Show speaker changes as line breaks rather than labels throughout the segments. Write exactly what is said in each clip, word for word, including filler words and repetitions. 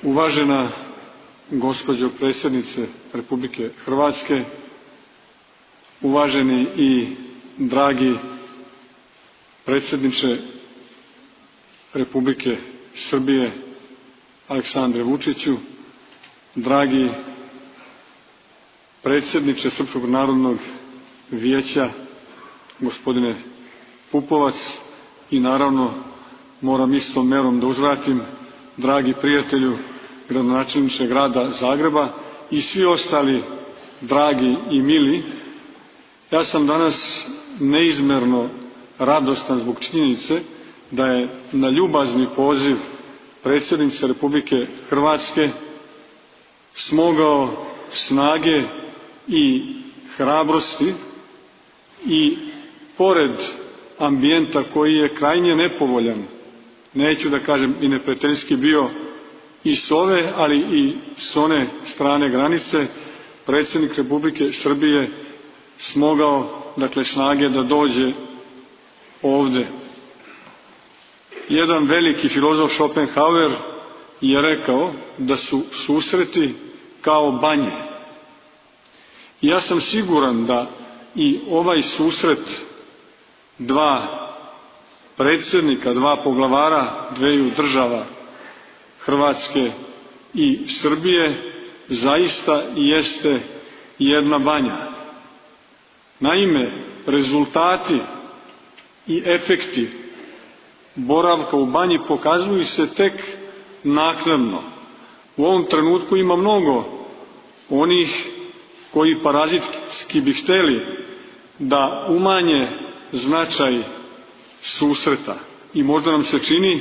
Uvažena gospođo predsjednice Republike Hrvatske, uvaženi i dragi predsjedniče Republike Srbije Aleksandre Vučiću, dragi predsjedniče Srpskog narodnog vijeća gospodine Pupovac i naravno moram istom merom da uzvratim dragi prijatelju gradonačelniče grada Zagreba i svi ostali dragi i mili. Ja sam danas neizmerno radostan zbog činjenice da je na ljubazni poziv predsjednice Republike Hrvatske smogao snage i hrabrosti i pored ambijenta koji je krajnje nepovoljan, neću da kažem i neprijateljski bio i s ove, ali i s one strane granice, predsjednik Republike Srbije smogao, dakle, snage da dođe ovde. Jedan veliki filozof Schopenhauer je rekao da su susreti kao banje. I ja sam siguran da i ovaj susret dva predsjednika, dva poglavara dveju država, Hrvatske i Srbije, zaista jeste jedna banja. Naime, rezultati i efekti boravka u banji pokazuju se tek naknadno. U ovom trenutku ima mnogo onih koji parazitski bi hteli da umanje značaj susreta i možda nam se čini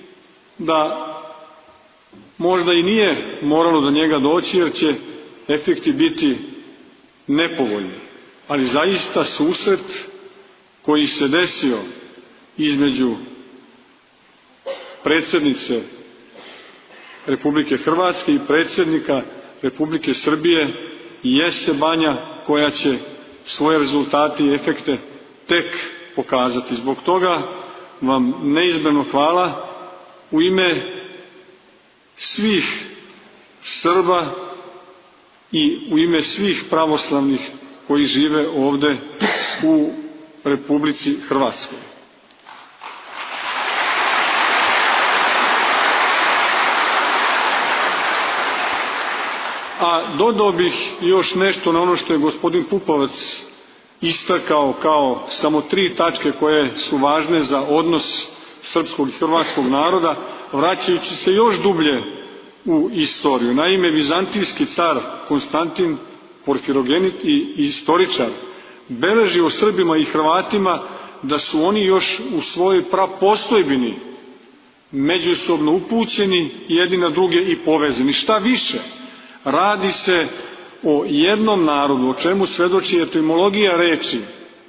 da možda i nije moralo do njega doći jer će efekti biti nepovoljni. Ali zaista susret koji se desio između predsjednice Republike Hrvatske i predsjednika Republike Srbije jeste banja koja će svoje rezultate i efekte tek pokazati. Zbog toga vam neizmjerno hvala u ime svih Srba i u ime svih pravoslavnih koji žive ovde u Republici Hrvatskoj. A dodao bih još nešto na ono što je gospodin Pupovac istakao kao samo tri tačke koje su važne za odnos srpskog i hrvatskog naroda, vraćajući se još dublje u istoriju. Naime, vizantijski car Konstantin Porfirogenit i istoričar beleži o Srbima i Hrvatima da su oni još u svojoj prapostojbini međusobno upućeni jedni na druge i povezani. Šta više, radi se o jednom narodu, o čemu svedoči etimologija reči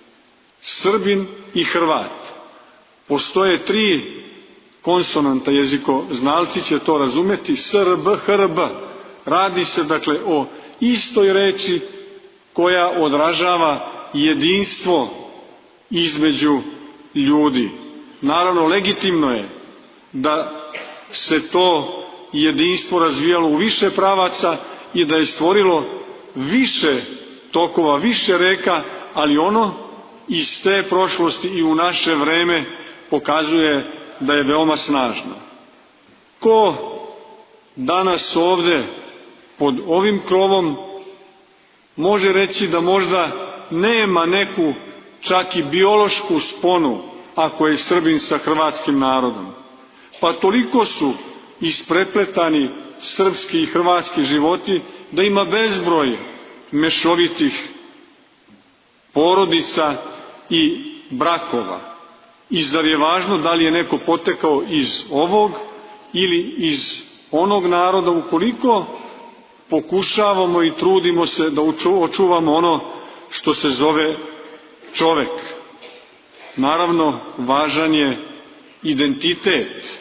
Srbin i Hrvat. Postoje tri konsonanta, jezikoznalci će to razumeti, S R B, H R B. Radi se dakle o istoj reči koja odražava jedinstvo između ljudi. Naravno, legitimno je da se to jedinstvo razvijalo u više pravaca i da je stvorilo više tokova, više reka, ali ono iz te prošlosti i u naše vreme pokazuje da je veoma snažno. Ko danas ovde pod ovim krovom može reći da možda nema neku čak i biološku sponu ako je Srbin sa hrvatskim narodom? Pa toliko su isprepletani srpski i hrvatski životi da ima bezbroj mešovitih porodica i brakova. I zar je važno da li je neko potekao iz ovog ili iz onog naroda, ukoliko pokušavamo i trudimo se da očuvamo ono što se zove čovek. Naravno, važan je identitet.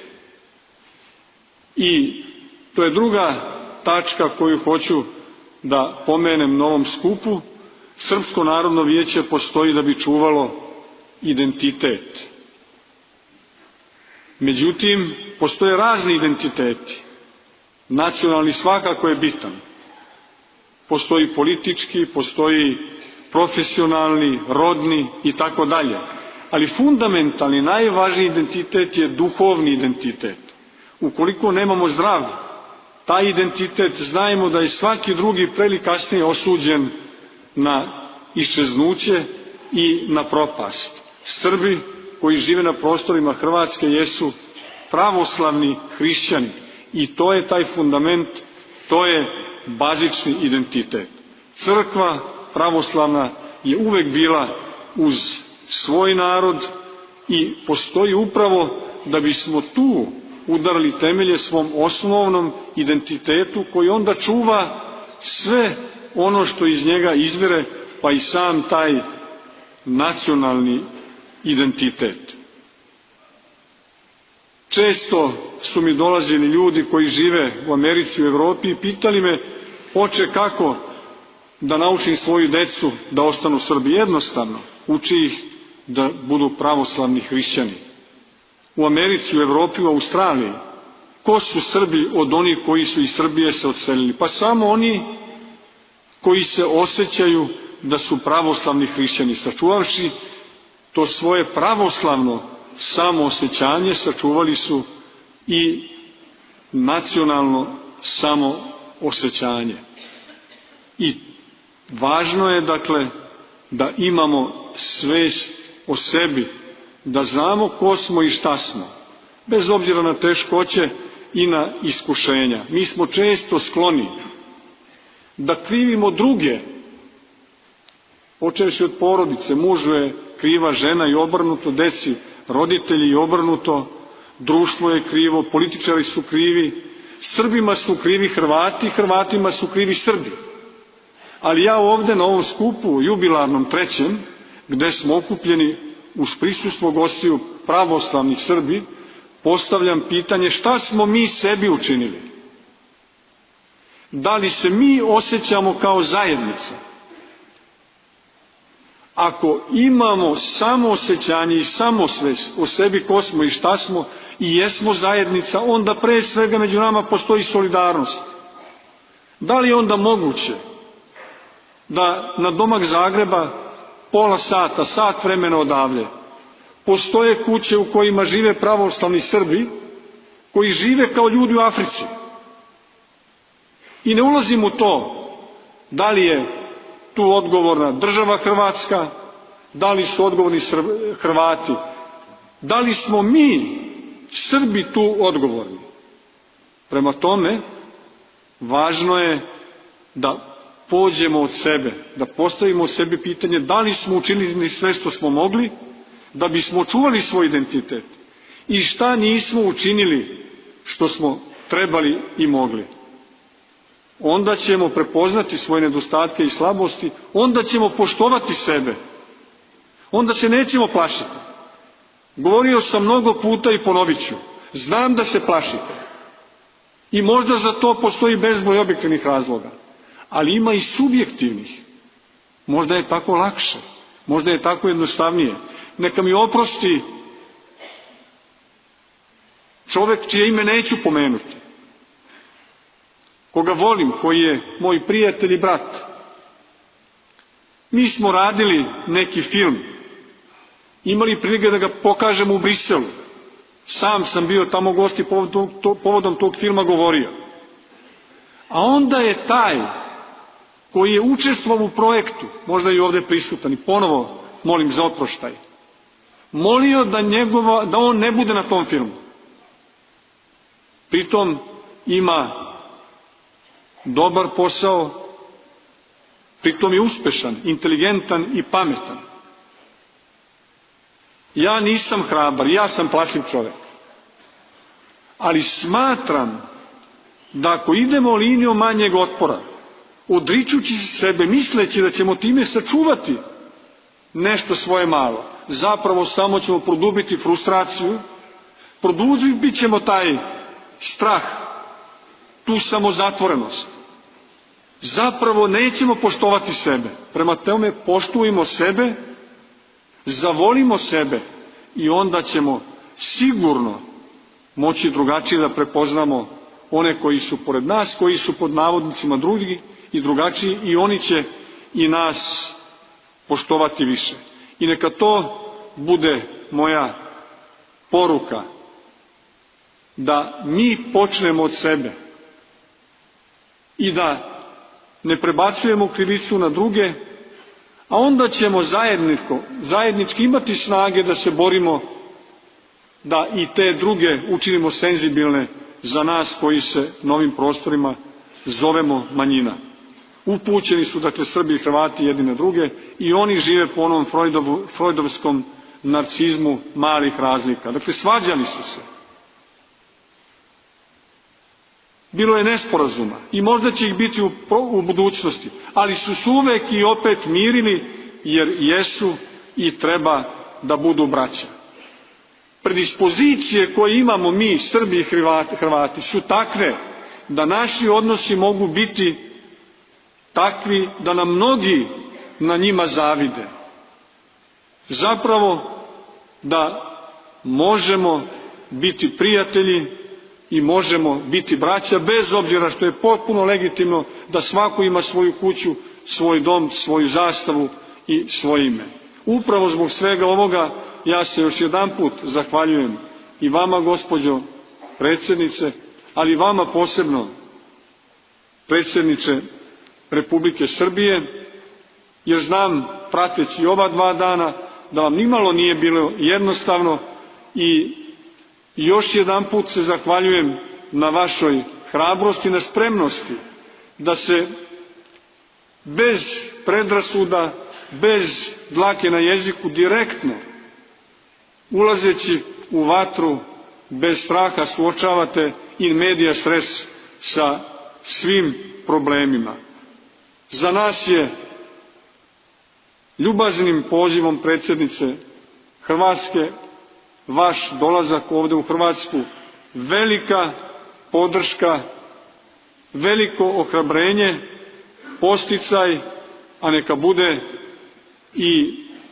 I to je druga tačka koju hoću da pomenem na ovom skupu. Srpsko narodno vijeće postoji da bi čuvalo identitet. Međutim, postoje razni identiteti. Nacionalni svakako je bitan. Postoji politički, postoji profesionalni, rodni i tako dalje. Ali fundamentalni, najvažniji identitet je duhovni identitet. Ukoliko nemamo zdrav taj identitet, znajmo da je svaki drugi pre ili kasnije osuđen na iščeznuće i na propast. Srbi koji žive na prostorima Hrvatske jesu pravoslavni hrišćani i to je taj fundament, to je bazični identitet. Crkva pravoslavna je uvek bila uz svoj narod i postoji upravo da bismo tu udarili temelje svom osnovnom identitetu koji onda čuva sve ono što iz njega izvire, pa i sam taj nacionalni identitet. Često su mi dolazili ljudi koji žive u Americi, u Evropi i pitali me, oče, kako da naučim svoju decu da ostanu Srbi? Jednostavno, uči ih da budu pravoslavni hrišćani. U Americi, u Evropi, u Australiji, ko su Srbi od onih koji su iz Srbije se odselili? Pa samo oni koji se osjećaju da su pravoslavni hrišćani, sačuvavši to svoje pravoslavno samoosjećanje, sačuvali su i nacionalno samoosjećanje. I važno je, dakle, da imamo svest o sebi, da znamo ko smo i šta smo, bez obzira na teškoće i na iskušenja. Mi smo često skloni da krivimo druge, počevši od porodice, mužu je kriva žena i obrnuto, deci, roditelji i obrnuto, društvo je krivo, političari su krivi, Srbima su krivi Hrvati, Hrvatima su krivi Srbi. Ali ja ovde na ovom skupu, jubilarnom trećem, gde smo okupljeni uz prisustvo gostiju pravoslavnih Srbi, postavljam pitanje šta smo mi sebi učinili? Da li se mi osjećamo kao zajednica? Ako imamo samoosjećanje i samosvest o sebi ko smo i šta smo i jesmo zajednica, onda pre svega među nama postoji solidarnost. Da li je onda moguće da na domak Zagreba pola sata, sat vremena odavde, postoje kuće u kojima žive pravoslavni Srbi, koji žive kao ljudi u Africi? I ne ulazim u to da li je tu odgovorna država Hrvatska, da li su odgovorni Hrvati, da li smo mi, Srbi, tu odgovorni. Prema tome, važno je da pođemo od sebe, da postavimo sebi pitanje da li smo učinili sve što smo mogli, da bismo očuvali svoj identitet i šta nismo učinili što smo trebali i mogli. Onda ćemo prepoznati svoje nedostatke i slabosti, onda ćemo poštovati sebe, onda se nećemo plašiti. Govorio sam mnogo puta i ponovit ću, znam da se plašite i možda za to postoji bezbroj objektivnih razloga, ali ima i subjektivnih. Možda je tako lakše, možda je tako jednostavnije. Neka mi oprosti čovek čije ime neću pomenuti, koga volim, koji je moj prijatelj i brat. Mi smo radili neki film, imali prilike da ga pokažemo u Briselu. Sam sam bio tamo gost i povodom, to, povodom tog filma govorio. A onda je taj koji je učestvovao u projektu, možda i ovde prisutan, i ponovo molim za oproštaj, molio da, njegova, da on ne bude na tom filmu. Pritom ima dobar posao, pritom je uspešan, inteligentan i pametan. Ja nisam hrabar, ja sam plašljiv čovek. Ali smatram da ako idemo linijom manjeg otpora, odričući sebe, misleći da ćemo time sačuvati nešto svoje malo, zapravo samo ćemo produbiti frustraciju, produbit ćemo taj strah, tu samozatvorenost. Zapravo nećemo poštovati sebe. Prema tome poštujemo sebe, zavolimo sebe i onda ćemo sigurno moći drugačije da prepoznamo one koji su pored nas, koji su pod navodnicima drugi i drugačiji, i oni će i nas poštovati više. I neka to bude moja poruka, da mi počnemo od sebe i da ne prebacujemo krivicu na druge, a onda ćemo zajedničko, zajednički imati snage da se borimo da i te druge učinimo senzibilne za nas koji se na ovim prostorima zovemo manjina. Upućeni su, dakle, Srbi i Hrvati jedni na druge i oni žive po onom Freudovu, freudovskom narcizmu malih razlika. Dakle, svađali su se. Bilo je nesporazuma i možda će ih biti u, u budućnosti, ali su se uvek i opet mirili, jer jesu i treba da budu braća. Predispozicije koje imamo mi, Srbi i Hrvati, Hrvati su takve da naši odnosi mogu biti takvi da nam mnogi na njima zavide. Zapravo da možemo biti prijatelji i možemo biti braća, bez obzira što je potpuno legitimno da svako ima svoju kuću, svoj dom, svoju zastavu i svoje ime. Upravo zbog svega ovoga ja se još jedanput zahvaljujem i vama, gospođo predsjednice, ali i vama posebno, predsjedniče Republike Srbije, jer znam, prateći ova dva dana, da vam nimalo nije bilo jednostavno, i još jedanput se zahvaljujem na vašoj hrabrosti, na spremnosti da se bez predrasuda, bez dlake na jeziku, direktno, ulazeći u vatru, bez straha suočavate in media stres sa svim problemima. Za nas je ljubaznim pozivom predsjednice Hrvatske vaš dolazak ovde u Hrvatsku velika podrška, veliko ohrabrenje, posticaj, a neka bude i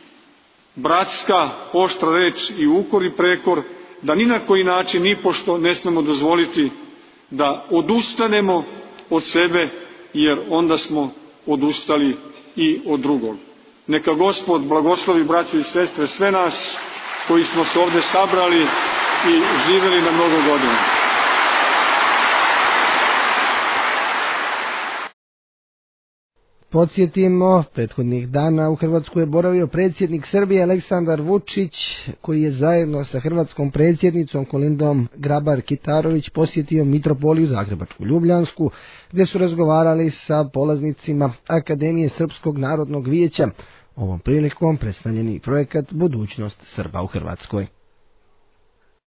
bratska oštra reč i ukor i prekor, da ni na koji način, ni pošto ne smemo dozvoliti da odustanemo od sebe, jer onda smo odustali i od drugog. Neka Gospod blagoslovi, braće i sestre, sve nas koji smo se ovde sabrali i živeli na mnogo godina.
Podsjetimo, prethodnih dana u Hrvatsku je boravio predsjednik Srbije Aleksandar Vučić, koji je zajedno sa hrvatskom predsjednicom Kolindom Grabar-Kitarović posjetio Mitropoliju Zagrebačku Ljubljansku, gdje su razgovarali sa polaznicima Akademije Srpskog narodnog vijeća. Ovom prilikom predstavljeni projekat Budućnost Srba u Hrvatskoj.